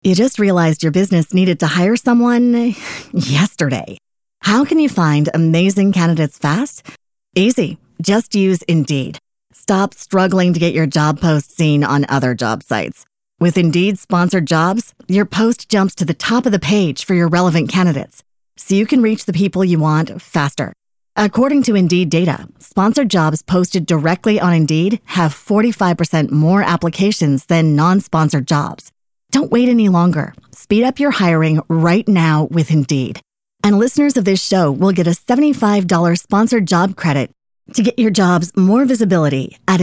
You just realized your business needed to hire someone yesterday. How can you find amazing candidates fast? Easy. Just use Indeed. Stop struggling to get your job post seen on other job sites. With Indeed sponsored jobs, your post jumps to the top of the page for your relevant candidates, so you can reach the people you want faster. According to Indeed data, sponsored jobs posted directly on Indeed have 45% more applications than non-sponsored jobs. Don't wait any longer. Speed up your hiring right now with Indeed. And listeners of this show will get a $75 sponsored job credit to get your jobs more visibility at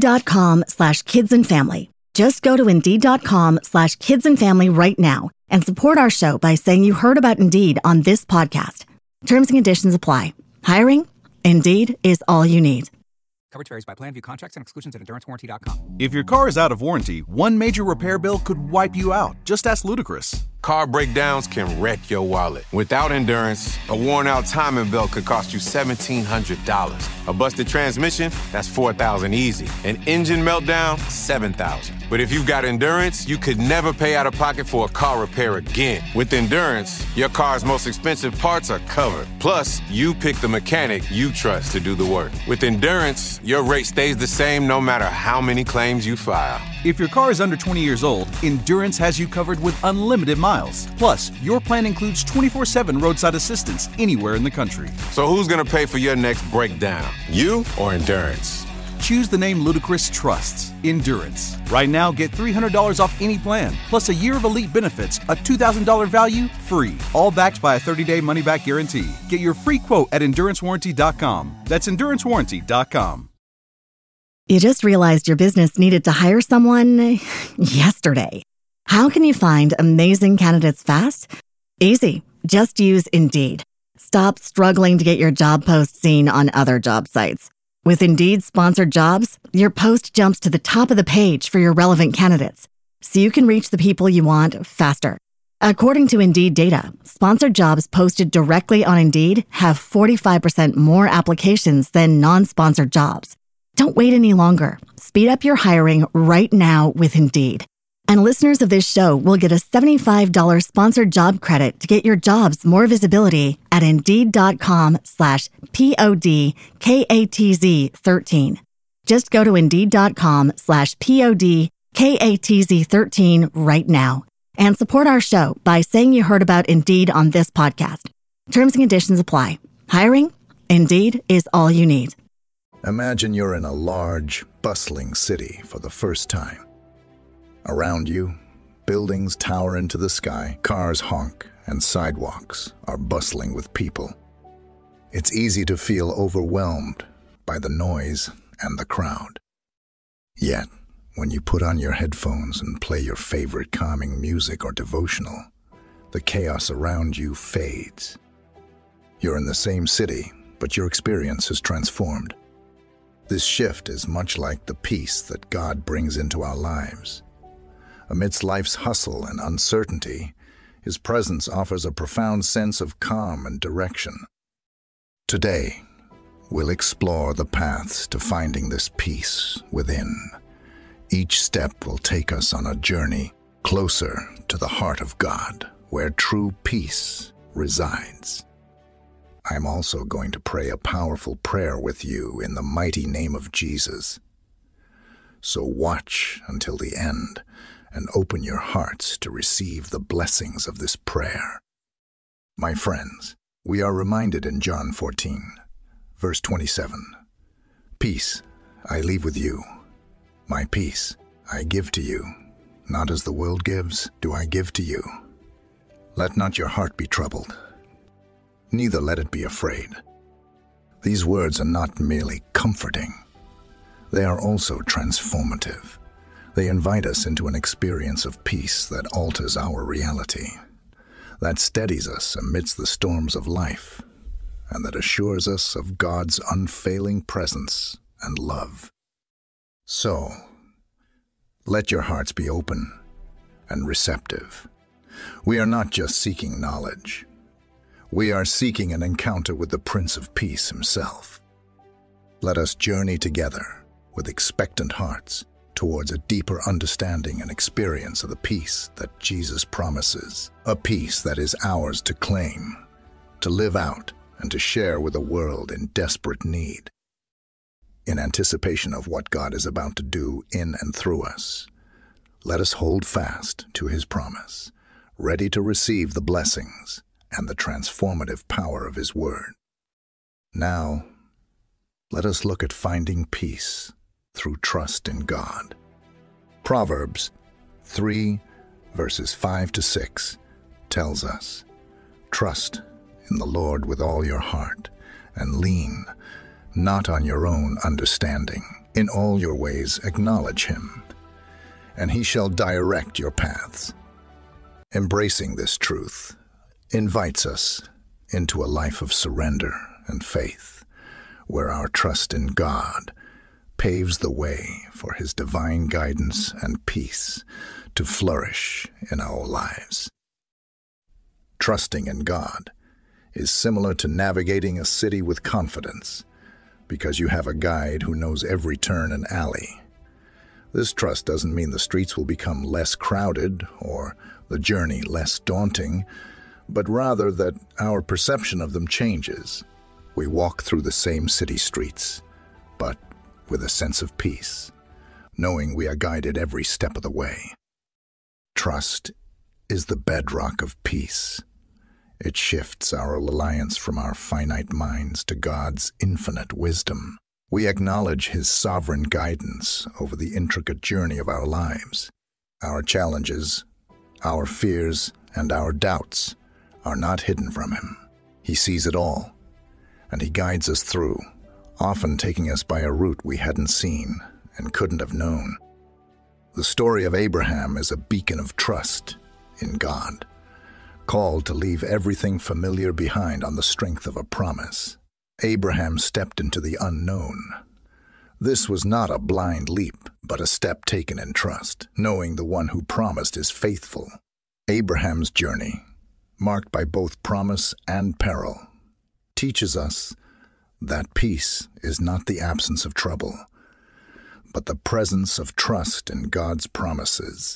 Indeed.com/kidsandfamily. Just go to Indeed.com/kidsandfamily right now and support our show by saying you heard about Indeed on this podcast. Terms and conditions apply. Hiring? Indeed is all you need. Coverage varies by plan. View contracts and exclusions at EnduranceWarranty.com. If your car is out of warranty, one major repair bill could wipe you out. Just ask Ludacris. Car breakdowns can wreck your wallet. Without Endurance, a worn-out timing belt could cost you $1,700. A busted transmission, that's $4,000 easy. An engine meltdown, $7,000. But if you've got Endurance, you could never pay out of pocket for a car repair again. With Endurance, your car's most expensive parts are covered. Plus, you pick the mechanic you trust to do the work. With Endurance, your rate stays the same no matter how many claims you file. If your car is under 20 years old, Endurance has you covered with unlimited miles. Plus, your plan includes 24/7 roadside assistance anywhere in the country. So who's gonna pay for your next breakdown? You or Endurance? Choose the name Ludacris trusts, Endurance. Right now, get $300 off any plan, plus a year of elite benefits, a $2,000 value, free. All backed by a 30-day money-back guarantee. Get your free quote at EnduranceWarranty.com. That's EnduranceWarranty.com. You just realized your business needed to hire someone yesterday. How can you find amazing candidates fast? Easy. Just use Indeed. Stop struggling to get your job post seen on other job sites. With Indeed sponsored jobs, your post jumps to the top of the page for your relevant candidates, so you can reach the people you want faster. According to Indeed data, sponsored jobs posted directly on Indeed have 45% more applications than non-sponsored jobs. Don't wait any longer. Speed up your hiring right now with Indeed. And listeners of this show will get a $75 sponsored job credit to get your jobs more visibility at Indeed.com/PODKATZ13. Just go to Indeed.com/PODKATZ13 right now and support our show by saying you heard about Indeed on this podcast. Terms and conditions apply. Hiring? Indeed is all you need. Imagine you're in a large, bustling city for the first time. Around you, buildings tower into the sky, cars honk, and sidewalks are bustling with people. It's easy to feel overwhelmed by the noise and the crowd. Yet, when you put on your headphones and play your favorite calming music or devotional, the chaos around you fades. You're in the same city, but your experience is transformed. This shift is much like the peace that God brings into our lives. Amidst life's hustle and uncertainty, His presence offers a profound sense of calm and direction. Today, we'll explore the paths to finding this peace within. Each step will take us on a journey closer to the heart of God, where true peace resides. I'm also going to pray a powerful prayer with you in the mighty name of Jesus. So watch until the end and open your hearts to receive the blessings of this prayer. My friends, we are reminded in John 14, verse 27, "Peace I leave with you, my peace I give to you. Not as the world gives, do I give to you. Let not your heart be troubled, neither let it be afraid." These words are not merely comforting. They are also transformative. They invite us into an experience of peace that alters our reality, that steadies us amidst the storms of life, and that assures us of God's unfailing presence and love. So, let your hearts be open and receptive. We are not just seeking knowledge. We are seeking an encounter with the Prince of Peace himself. Let us journey together with expectant hearts towards a deeper understanding and experience of the peace that Jesus promises, a peace that is ours to claim, to live out, and to share with a world in desperate need. In anticipation of what God is about to do in and through us, let us hold fast to His promise, ready to receive the blessings and the transformative power of His Word. Now, let us look at finding peace through trust in God. Proverbs 3, verses 5-6 tells us, "Trust in the Lord with all your heart, and lean not on your own understanding. In all your ways acknowledge Him, and He shall direct your paths." Embracing this truth invites us into a life of surrender and faith, where our trust in God paves the way for His divine guidance and peace to flourish in our lives. Trusting in God is similar to navigating a city with confidence, because you have a guide who knows every turn and alley. This trust doesn't mean the streets will become less crowded or the journey less daunting, but rather that our perception of them changes. We walk through the same city streets, but with a sense of peace, knowing we are guided every step of the way. Trust is the bedrock of peace. It shifts our reliance from our finite minds to God's infinite wisdom. We acknowledge His sovereign guidance over the intricate journey of our lives. Our challenges, our fears, and our doubts are not hidden from Him. He sees it all, and He guides us through, often taking us by a route we hadn't seen and couldn't have known. The story of Abraham is a beacon of trust in God, called to leave everything familiar behind on the strength of a promise. Abraham stepped into the unknown. This was not a blind leap, but a step taken in trust, knowing the one who promised is faithful. Abraham's journey, marked by both promise and peril, teaches us that peace is not the absence of trouble, but the presence of trust in God's promises.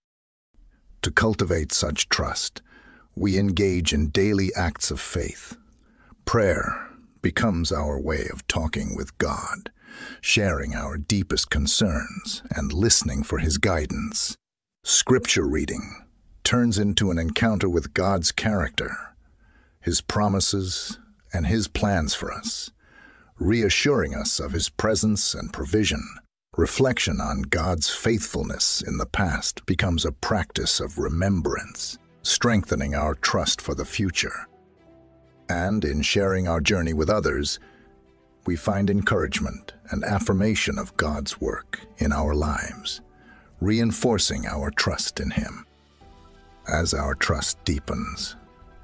To cultivate such trust, we engage in daily acts of faith. Prayer becomes our way of talking with God, sharing our deepest concerns and listening for His guidance. Scripture reading turns into an encounter with God's character, His promises, and His plans for us, reassuring us of His presence and provision. Reflection on God's faithfulness in the past becomes a practice of remembrance, strengthening our trust for the future. And in sharing our journey with others, we find encouragement and affirmation of God's work in our lives, reinforcing our trust in Him. As our trust deepens,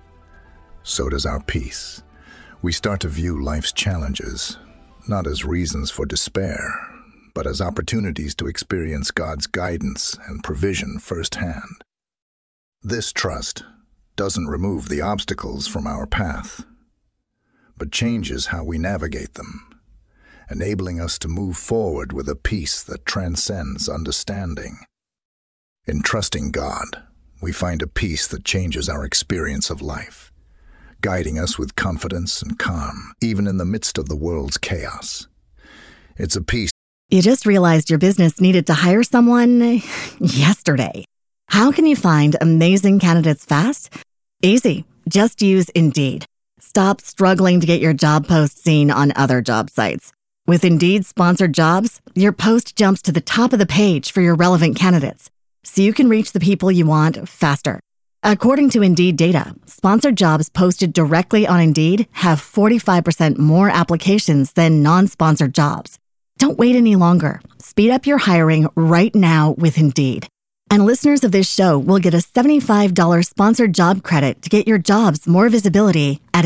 so does our peace. We start to view life's challenges not as reasons for despair, but as opportunities to experience God's guidance and provision firsthand. This trust doesn't remove the obstacles from our path, but changes how we navigate them, enabling us to move forward with a peace that transcends understanding. In trusting God, we find a peace that changes our experience of life, guiding us with confidence and calm, even in the midst of the world's chaos. It's a peace. You just realized your business needed to hire someone yesterday. How can you find amazing candidates fast? Easy. Just use Indeed. Stop struggling to get your job post seen on other job sites. With Indeed sponsored jobs, your post jumps to the top of the page for your relevant candidates, so you can reach the people you want faster. According to Indeed data, sponsored jobs posted directly on Indeed have 45% more applications than non-sponsored jobs. Don't wait any longer. Speed up your hiring right now with Indeed. And listeners of this show will get a $75 sponsored job credit to get your jobs more visibility at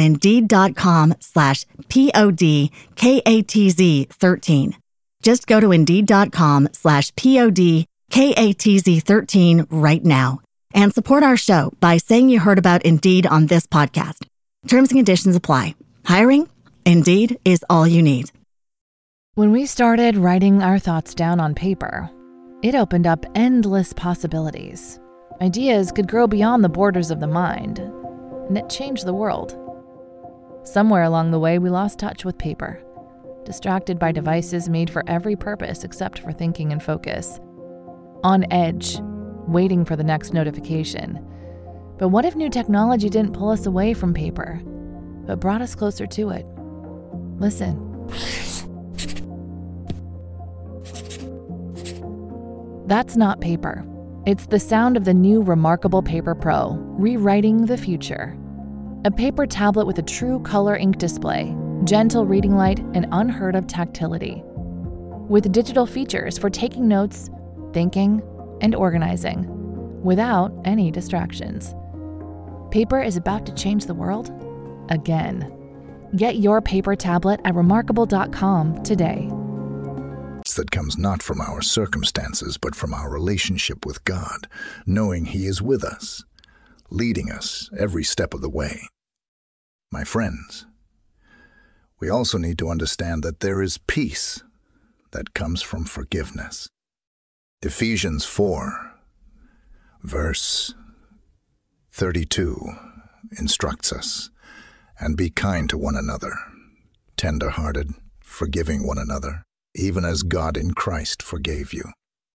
Indeed.com/PODKATZ13. Just go to Indeed.com/PODKATZ13 right now and support our show by saying you heard about Indeed on this podcast. Terms and conditions apply. Hiring? Indeed is all you need. When we started writing our thoughts down on paper, It opened up endless possibilities. Ideas could grow beyond the borders of the mind, and it changed the world. Somewhere along the way, we lost touch with paper, distracted by devices made for every purpose except for thinking and focus. On edge, waiting for the next notification. But what if new technology didn't pull us away from paper, but brought us closer to it? Listen. That's not paper. It's the sound of the new Remarkable Paper Pro, rewriting the future. A paper tablet with a true color ink display, gentle reading light, and unheard of tactility. With digital features for taking notes, thinking, and organizing, without any distractions. Paper is about to change the world again. Get your paper tablet at remarkable.com today. That comes not from our circumstances, but from our relationship with God, knowing He is with us, leading us every step of the way. My friends, we also need to understand that there is peace that comes from forgiveness. Ephesians 4, verse 32 instructs us, "And be kind to one another, tender-hearted, forgiving one another, even as God in Christ forgave you."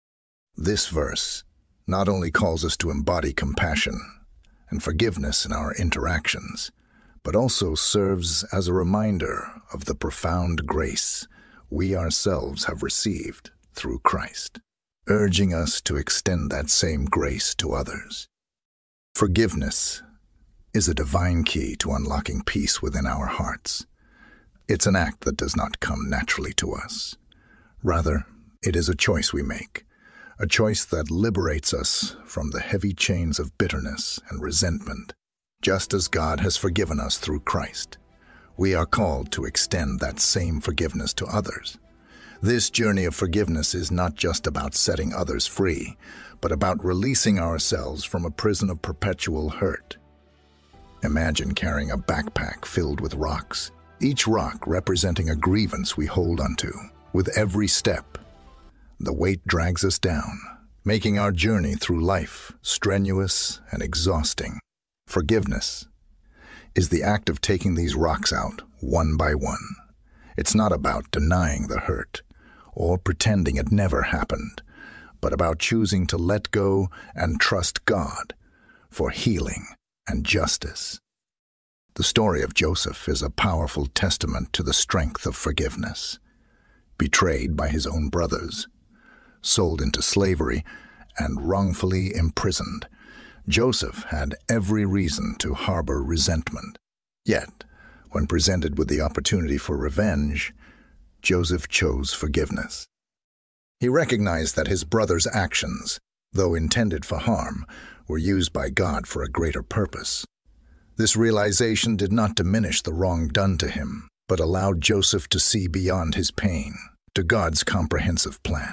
This verse not only calls us to embody compassion and forgiveness in our interactions, but also serves as a reminder of the profound grace we ourselves have received through Christ, urging us to extend that same grace to others. Forgiveness is a divine key to unlocking peace within our hearts. It's an act that does not come naturally to us. Rather, it is a choice we make, a choice that liberates us from the heavy chains of bitterness and resentment. Just as God has forgiven us through Christ, we are called to extend that same forgiveness to others. This journey of forgiveness is not just about setting others free, but about releasing ourselves from a prison of perpetual hurt. Imagine carrying a backpack filled with rocks, each rock representing a grievance we hold onto. With every step, the weight drags us down, making our journey through life strenuous and exhausting. Forgiveness is the act of taking these rocks out one by one. It's not about denying the hurt or pretending it never happened, but about choosing to let go and trust God for healing and justice. The story of Joseph is a powerful testament to the strength of forgiveness. Betrayed by his own brothers, sold into slavery, and wrongfully imprisoned, Joseph had every reason to harbor resentment. Yet, when presented with the opportunity for revenge, Joseph chose forgiveness. He recognized that his brothers' actions, though intended for harm, were used by God for a greater purpose. This realization did not diminish the wrong done to him, but allowed Joseph to see beyond his pain, to God's comprehensive plan.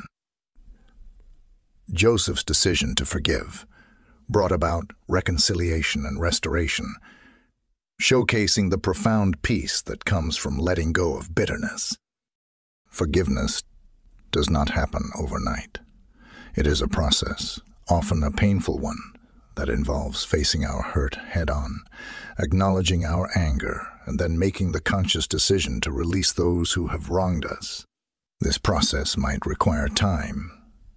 Joseph's decision to forgive brought about reconciliation and restoration, showcasing the profound peace that comes from letting go of bitterness. Forgiveness does not happen overnight. It is a process, often a painful one, that involves facing our hurt head-on, acknowledging our anger, and then making the conscious decision to release those who have wronged us. This process might require time,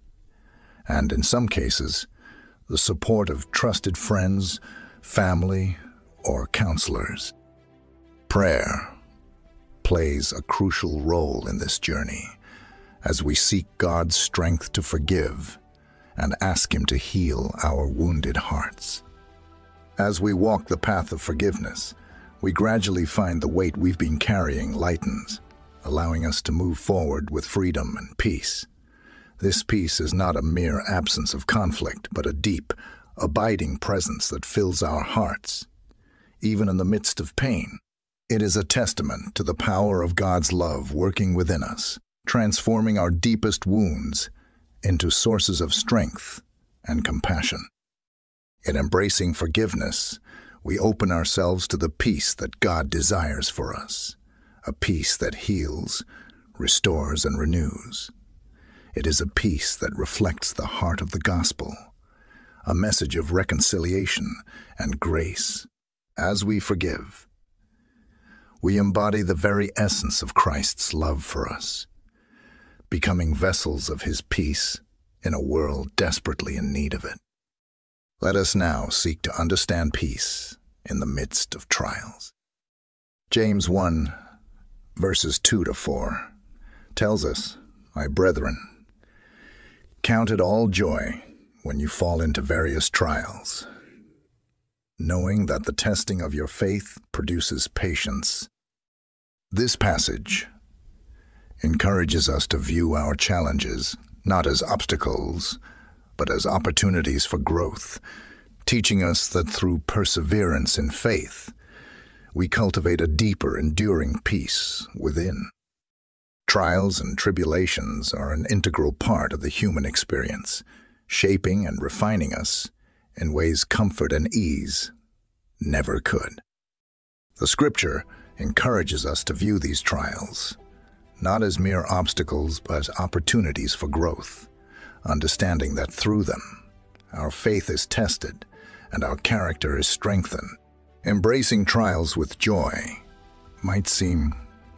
and in some cases, the support of trusted friends, family, or counselors. Prayer plays a crucial role in this journey as we seek God's strength to forgive and ask Him to heal our wounded hearts. As we walk the path of forgiveness, we gradually find the weight we've been carrying lightens, allowing us to move forward with freedom and peace. This peace is not a mere absence of conflict, but a deep, abiding presence that fills our hearts. Even in the midst of pain, it is a testament to the power of God's love working within us, transforming our deepest wounds into sources of strength and compassion. In embracing forgiveness, we open ourselves to the peace that God desires for us, a peace that heals, restores, and renews. It is a peace that reflects the heart of the gospel, a message of reconciliation and grace. As we forgive, we embody the very essence of Christ's love for us, becoming vessels of his peace in a world desperately in need of it. Let us now seek to understand peace in the midst of trials. James 1, verses 2-4, tells us, "My brethren, count it all joy when you fall into various trials, knowing that the testing of your faith produces patience." This passage encourages us to view our challenges not as obstacles, but as opportunities for growth, teaching us that through perseverance in faith, we cultivate a deeper, enduring peace within. Trials and tribulations are an integral part of the human experience, shaping and refining us in ways comfort and ease never could. The Scripture encourages us to view these trials not as mere obstacles, but as opportunities for growth, understanding that through them, our faith is tested and our character is strengthened. Embracing trials with joy might seem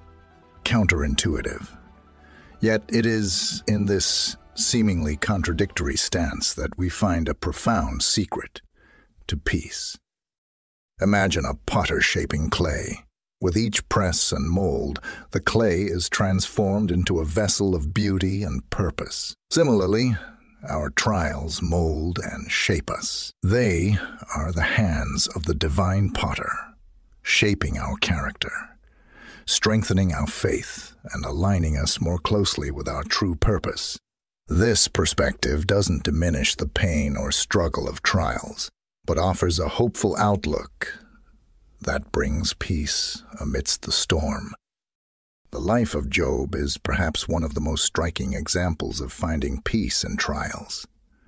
counterintuitive, yet it is in this seemingly contradictory stance that we find a profound secret to peace. Imagine a potter shaping clay. With each press and mold, the clay is transformed into a vessel of beauty and purpose. Similarly, our trials mold and shape us. They are the hands of the divine potter, shaping our character, strengthening our faith, and aligning us more closely with our true purpose. This perspective doesn't diminish the pain or struggle of trials, but offers a hopeful outlook that brings peace amidst the storm. The life of Job is perhaps one of the most striking examples of finding peace in trials.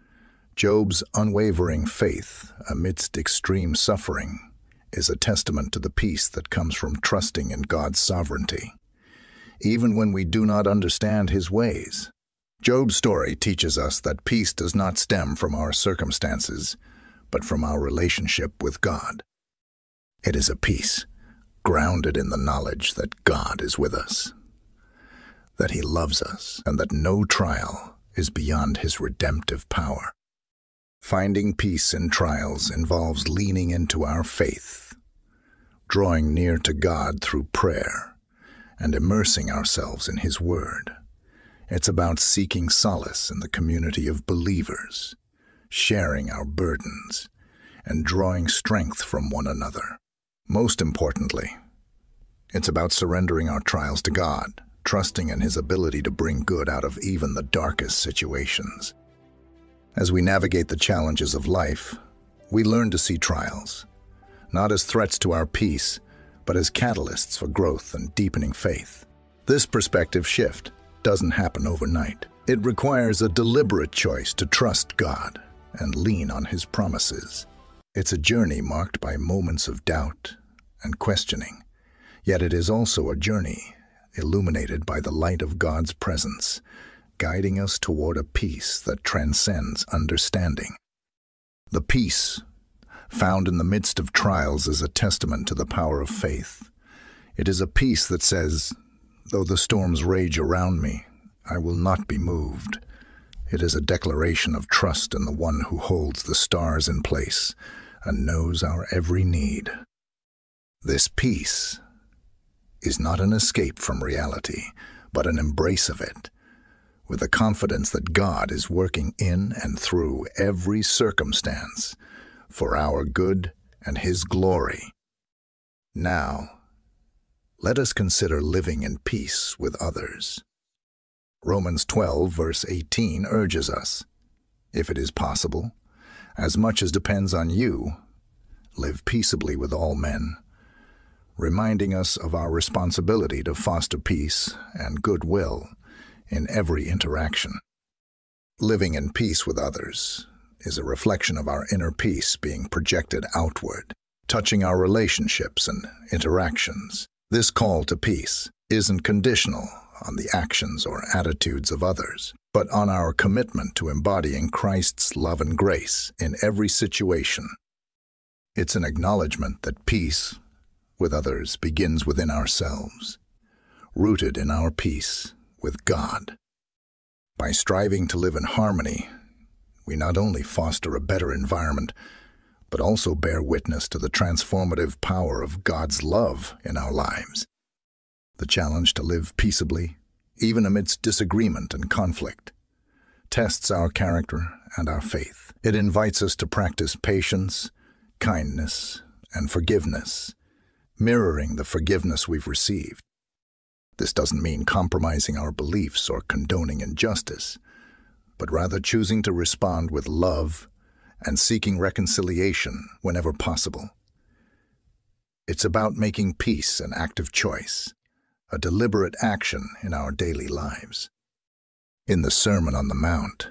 Job's unwavering faith amidst extreme suffering is a testament to the peace that comes from trusting in God's sovereignty, even when we do not understand his ways. Job's story teaches us that peace does not stem from our circumstances, but from our relationship with God. It is a peace grounded in the knowledge that God is with us, that he loves us, and that no trial is beyond his redemptive power. Finding peace in trials involves leaning into our faith, drawing near to God through prayer, and immersing ourselves in his word. It's about seeking solace in the community of believers, sharing our burdens, and drawing strength from one another. Most importantly, it's about surrendering our trials to God, trusting in his ability to bring good out of even the darkest situations. As we navigate the challenges of life, we learn to see trials, not as threats to our peace, but as catalysts for growth and deepening faith. This perspective shift doesn't happen overnight. It requires a deliberate choice to trust God and lean on his promises. It's a journey marked by moments of doubt and questioning, yet it is also a journey illuminated by the light of God's presence, guiding us toward a peace that transcends understanding. The peace found in the midst of trials is a testament to the power of faith. It is a peace that says, "Though the storms rage around me, I will not be moved." It is a declaration of trust in the one who holds the stars in place and knows our every need. This peace is not an escape from reality, but an embrace of it, with the confidence that God is working in and through every circumstance for our good and his glory. Now, let us consider living in peace with others. Romans 12, verse 18 urges us, if it is possible, as much as depends on you, live peaceably with all men, reminding us of our responsibility to foster peace and goodwill in every interaction. Living in peace with others is a reflection of our inner peace being projected outward, touching our relationships and interactions. This call to peace isn't conditional on the actions or attitudes of others, but on our commitment to embodying Christ's love and grace in every situation. It's an acknowledgement that peace with others begins within ourselves, rooted in our peace with God. By striving to live in harmony, we not only foster a better environment, but also bear witness to the transformative power of God's love in our lives. The challenge to live peaceably, even amidst disagreement and conflict, tests our character and our faith. It invites us to practice patience, kindness, and forgiveness, mirroring the forgiveness we've received. This doesn't mean compromising our beliefs or condoning injustice, but rather choosing to respond with love and seeking reconciliation whenever possible. It's about making peace an active choice, a deliberate action in our daily lives. In the Sermon on the Mount,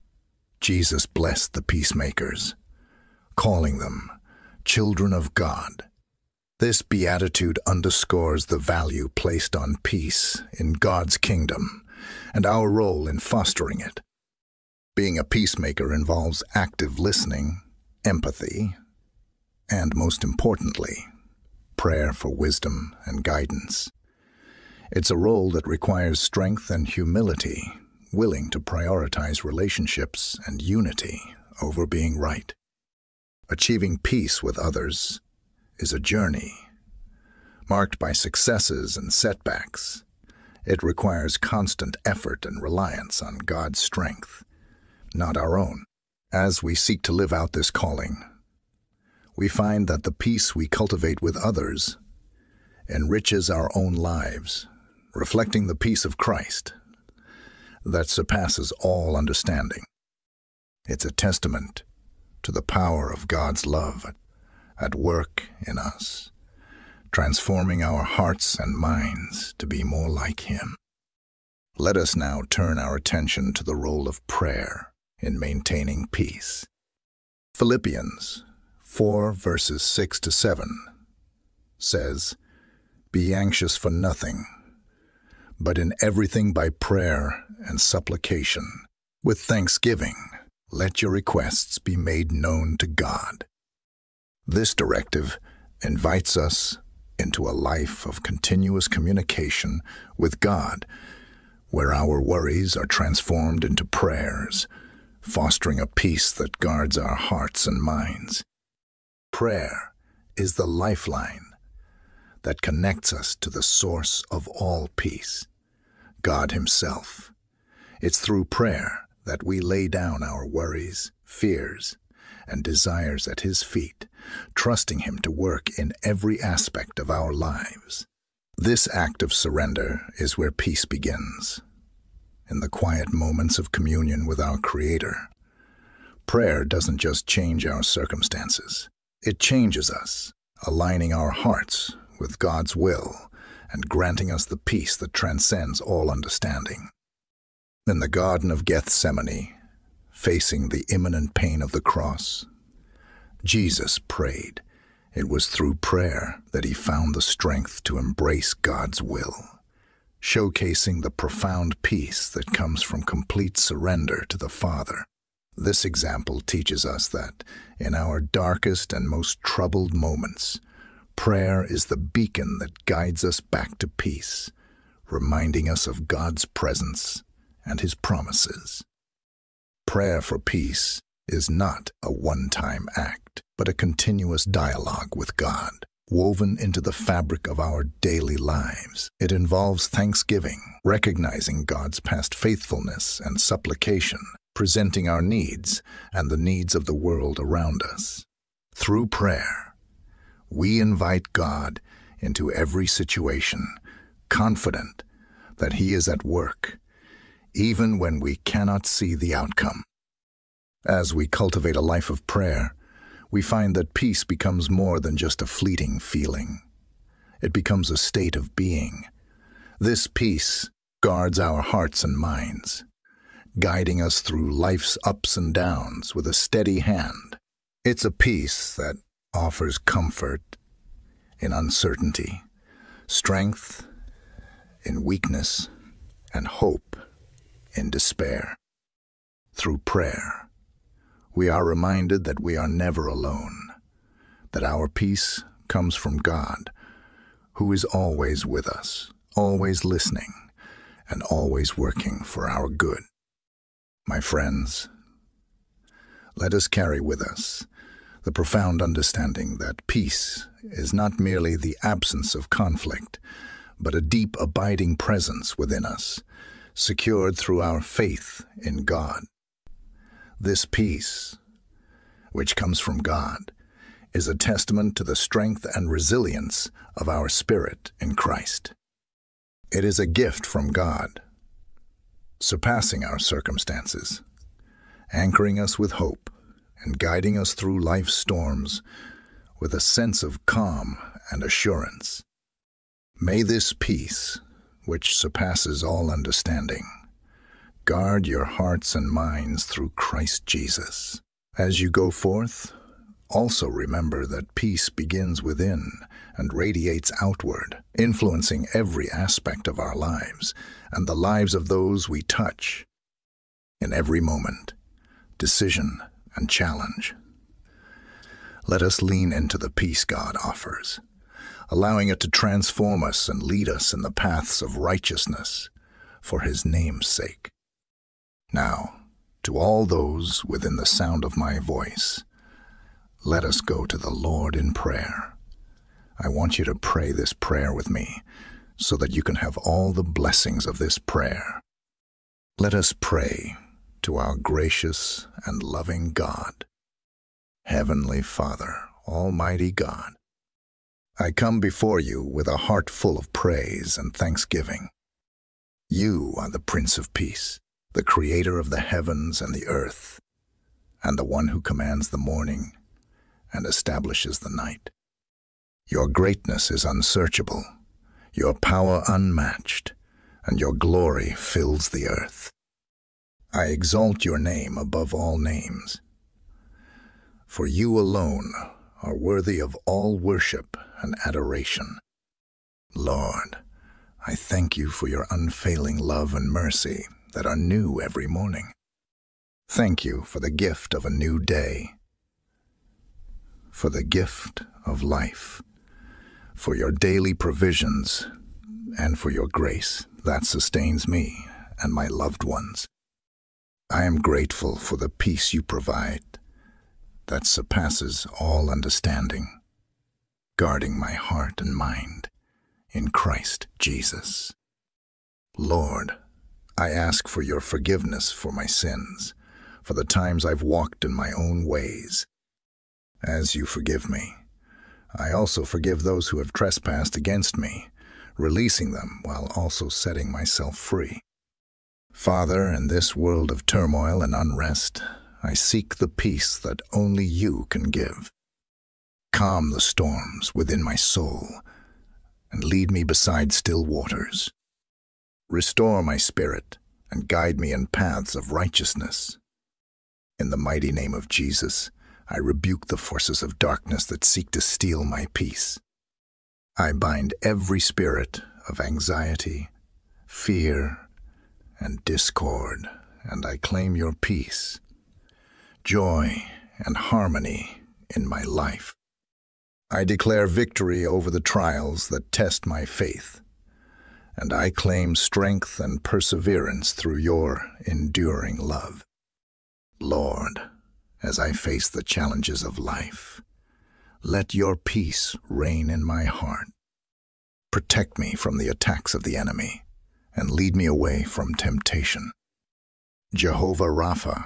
Jesus blessed the peacemakers, calling them children of God. This beatitude underscores the value placed on peace in God's kingdom and our role in fostering it. Being a peacemaker involves active listening, empathy, and most importantly, prayer for wisdom and guidance. It's a role that requires strength and humility, willing to prioritize relationships and unity over being right. Achieving peace with others is a journey, marked by successes and setbacks. It requires constant effort and reliance on God's strength, not our own. As we seek to live out this calling, we find that the peace we cultivate with others enriches our own lives, reflecting the peace of Christ that surpasses all understanding. It's a testament to the power of God's love at work in us, transforming our hearts and minds to be more like Him. Let us now turn our attention to the role of prayer in maintaining peace. Philippians 4 verses 6 to 7 says, "Be anxious for nothing, but in everything by prayer and supplication, with thanksgiving, let your requests be made known to God." This directive invites us into a life of continuous communication with God, where our worries are transformed into prayers, fostering a peace that guards our hearts and minds. Prayer is the lifeline that connects us to the source of all peace, God Himself. It's through prayer that we lay down our worries, fears, and desires at His feet, trusting Him to work in every aspect of our lives. This act of surrender is where peace begins, in the quiet moments of communion with our Creator. Prayer doesn't just change our circumstances. It changes us, aligning our hearts with God's will and granting us the peace that transcends all understanding. In the Garden of Gethsemane, facing the imminent pain of the cross, Jesus prayed. It was through prayer that He found the strength to embrace God's will, showcasing the profound peace that comes from complete surrender to the Father. This example teaches us that, in our darkest and most troubled moments, prayer is the beacon that guides us back to peace, reminding us of God's presence and His promises. Prayer for peace is not a one-time act, but a continuous dialogue with God, woven into the fabric of our daily lives. It involves thanksgiving, recognizing God's past faithfulness and supplication, presenting our needs and the needs of the world around us. Through prayer, we invite God into every situation, confident that He is at work, even when we cannot see the outcome. As we cultivate a life of prayer, we find that peace becomes more than just a fleeting feeling. It becomes a state of being. This peace guards our hearts and minds, guiding us through life's ups and downs with a steady hand. It's a peace that offers comfort in uncertainty, strength in weakness, and hope in despair. Through prayer, we are reminded that we are never alone, that our peace comes from God, who is always with us, always listening, and always working for our good. My friends, let us carry with us the profound understanding that peace is not merely the absence of conflict, but a deep, abiding presence within us, secured through our faith in God. This peace, which comes from God, is a testament to the strength and resilience of our spirit in Christ. It is a gift from God, surpassing our circumstances, anchoring us with hope, and guiding us through life's storms with a sense of calm and assurance. May this peace, which surpasses all understanding, guard your hearts and minds through Christ Jesus. As you go forth, also remember that peace begins within and radiates outward, influencing every aspect of our lives and the lives of those we touch. In every moment, decision, and challenge, let us lean into the peace God offers, allowing it to transform us and lead us in the paths of righteousness for His name's sake. Now, to all those within the sound of my voice, let us go to the Lord in prayer. I want you to pray this prayer with me so that you can have all the blessings of this prayer. Let us pray to our gracious and loving God. Heavenly Father, Almighty God, I come before you with a heart full of praise and thanksgiving. You are the Prince of Peace, the Creator of the heavens and the earth, and the one who commands the morning and establishes the night. Your greatness is unsearchable, your power unmatched, and your glory fills the earth. I exalt your name above all names, for you alone are worthy of all worship and adoration. Lord, I thank you for your unfailing love and mercy that are new every morning. Thank you for the gift of a new day, for the gift of life, for your daily provisions, and for your grace that sustains me and my loved ones. I am grateful for the peace you provide that surpasses all understanding, guarding my heart and mind in Christ Jesus. Lord, I ask for your forgiveness for my sins, for the times I've walked in my own ways. As you forgive me, I also forgive those who have trespassed against me, releasing them while also setting myself free. Father, in this world of turmoil and unrest, I seek the peace that only you can give. Calm the storms within my soul and lead me beside still waters. Restore my spirit and guide me in paths of righteousness. In the mighty name of Jesus, I rebuke the forces of darkness that seek to steal my peace. I bind every spirit of anxiety, fear, and discord, and I claim your peace, joy, and harmony in my life. I declare victory over the trials that test my faith, and I claim strength and perseverance through your enduring love. Lord, as I face the challenges of life, let your peace reign in my heart. Protect me from the attacks of the enemy, and lead me away from temptation. Jehovah Rapha,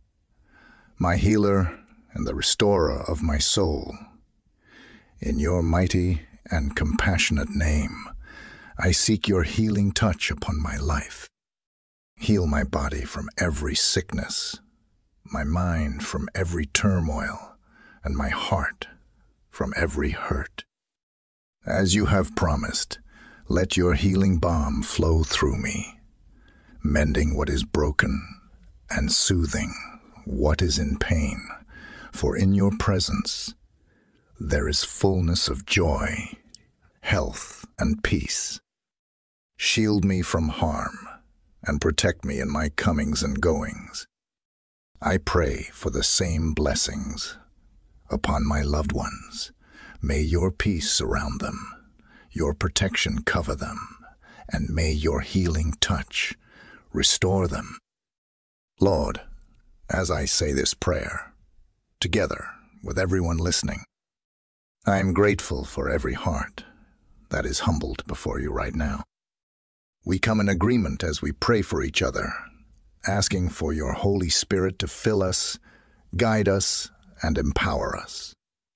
my healer and the restorer of my soul, in your mighty and compassionate name, I seek your healing touch upon my life. Heal my body from every sickness, my mind from every turmoil, and my heart from every hurt. As you have promised, let your healing balm flow through me, mending what is broken and soothing what is in pain. For in your presence there is fullness of joy, health, and peace. Shield me from harm and protect me in my comings and goings. I pray for the same blessings upon my loved ones. May your peace surround them, your protection cover them, and may your healing touch restore them. Lord, as I say this prayer, together with everyone listening, I am grateful for every heart that is humbled before you right now. We come in agreement as we pray for each other, asking for your Holy Spirit to fill us, guide us, and empower us.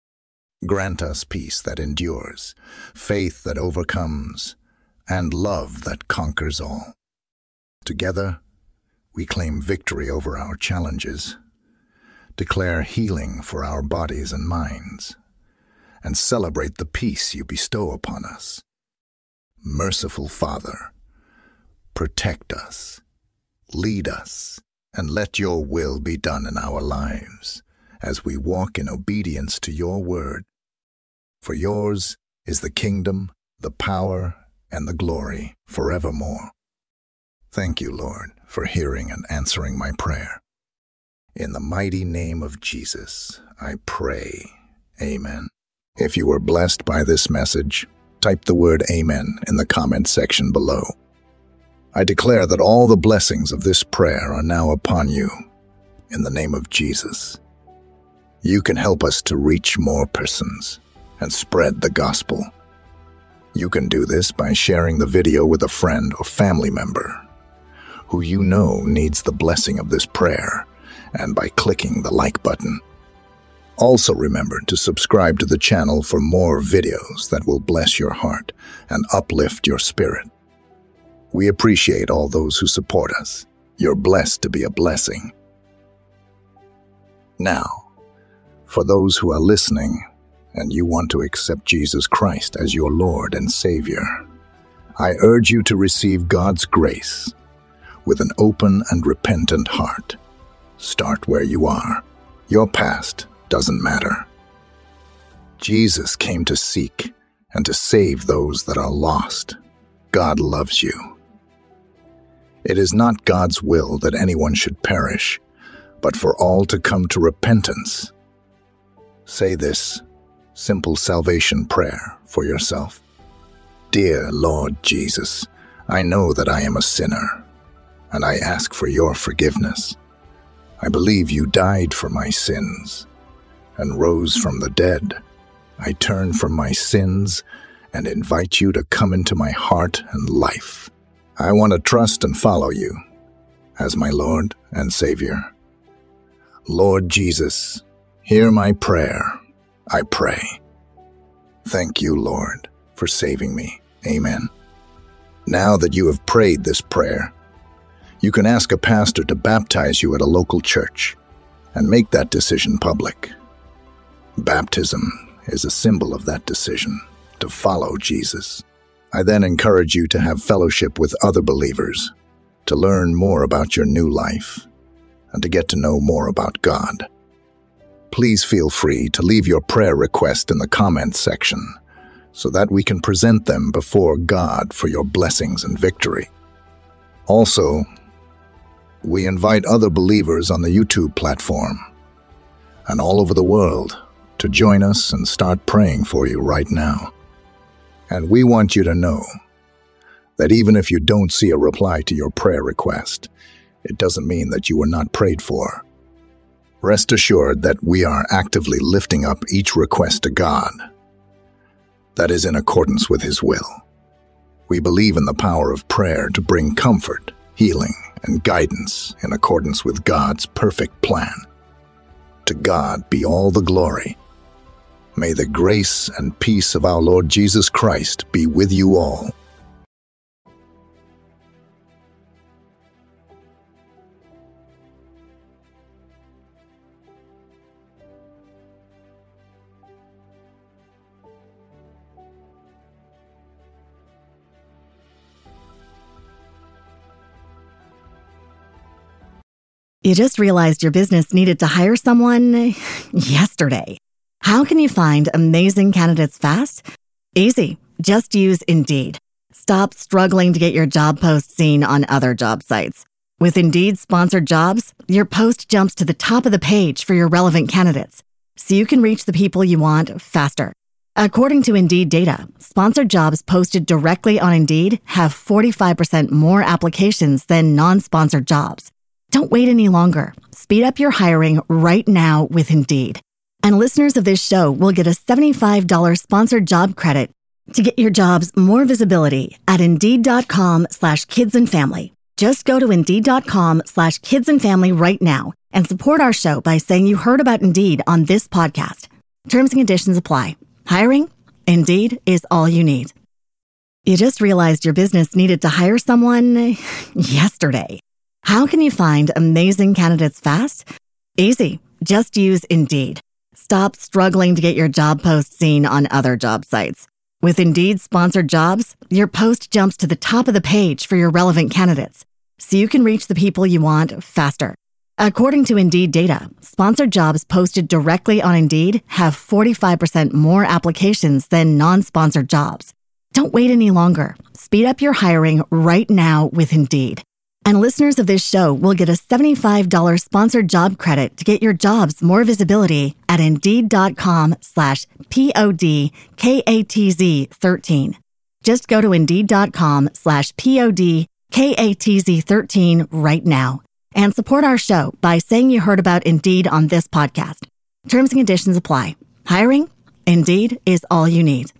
Grant us peace that endures, faith that overcomes, and love that conquers all. Together, we claim victory over our challenges, declare healing for our bodies and minds, and celebrate the peace you bestow upon us. Merciful Father, protect us, lead us, and let your will be done in our lives as we walk in obedience to your word. For yours is the kingdom, the power, and the glory forevermore. Thank you, Lord, for hearing and answering my prayer. In the mighty name of Jesus, I pray. Amen. If you were blessed by this message, type the word Amen in the comment section below. I declare that all the blessings of this prayer are now upon you, in the name of Jesus. You can help us to reach more persons and spread the gospel. You can do this by sharing the video with a friend or family member who you know needs the blessing of this prayer, and by clicking the like button. Also remember to subscribe to the channel for more videos that will bless your heart and uplift your spirit. We appreciate all those who support us. You're blessed to be a blessing. Now, for those who are listening and you want to accept Jesus Christ as your Lord and Savior, I urge you to receive God's grace with an open and repentant heart. Start where you are. Your past doesn't matter. Jesus came to seek and to save those that are lost. God loves you. It is not God's will that anyone should perish, but for all to come to repentance. Say this simple salvation prayer for yourself. Dear Lord Jesus, I know that I am a sinner, and I ask for your forgiveness. I believe you died for my sins and rose from the dead. I turn from my sins and invite you to come into my heart and life. I want to trust and follow you as my Lord and Savior. Lord Jesus, hear my prayer, I pray. Thank you, Lord, for saving me. Amen. Now that you have prayed this prayer, you can ask a pastor to baptize you at a local church and make that decision public. Baptism is a symbol of that decision to follow Jesus. I then encourage you to have fellowship with other believers, to learn more about your new life, and to get to know more about God. Please feel free to leave your prayer request in the comments section so that we can present them before God for your blessings and victory. Also, we invite other believers on the YouTube platform and all over the world to join us and start praying for you right now. And we want you to know that even if you don't see a reply to your prayer request, it doesn't mean that you were not prayed for. Rest assured that we are actively lifting up each request to God that is in accordance with His will. We believe in the power of prayer to bring comfort, healing, and guidance in accordance with God's perfect plan. To God be all the glory. May the grace and peace of our Lord Jesus Christ be with you all. You just realized your business needed to hire someone yesterday. How can you find amazing candidates fast? Easy. Just use Indeed. Stop struggling to get your job post seen on other job sites. With Indeed Sponsored Jobs, your post jumps to the top of the page for your relevant candidates, so you can reach the people you want faster. According to Indeed data, sponsored jobs posted directly on Indeed have 45% more applications than non-sponsored jobs. Don't wait any longer. Speed up your hiring right now with Indeed. And listeners of this show will get a $75 sponsored job credit to get your jobs more visibility at Indeed.com/kidsandfamily. Just go to Indeed.com/kidsandfamily right now and support our show by saying you heard about Indeed on this podcast. Terms and conditions apply. Hiring? Indeed is all you need. You just realized your business needed to hire someone yesterday. How can you find amazing candidates fast? Easy. Just use Indeed. Stop struggling to get your job post seen on other job sites. With Indeed Sponsored Jobs, your post jumps to the top of the page for your relevant candidates, so you can reach the people you want faster. According to Indeed data, sponsored jobs posted directly on Indeed have 45% more applications than non-sponsored jobs. Don't wait any longer. Speed up your hiring right now with Indeed. And listeners of this show will get a $75 sponsored job credit to get your jobs more visibility at Indeed.com/PODKATZ13. Just go to Indeed.com/PODKATZ13 right now and support our show by saying you heard about Indeed on this podcast. Terms and conditions apply. Hiring? Indeed is all you need.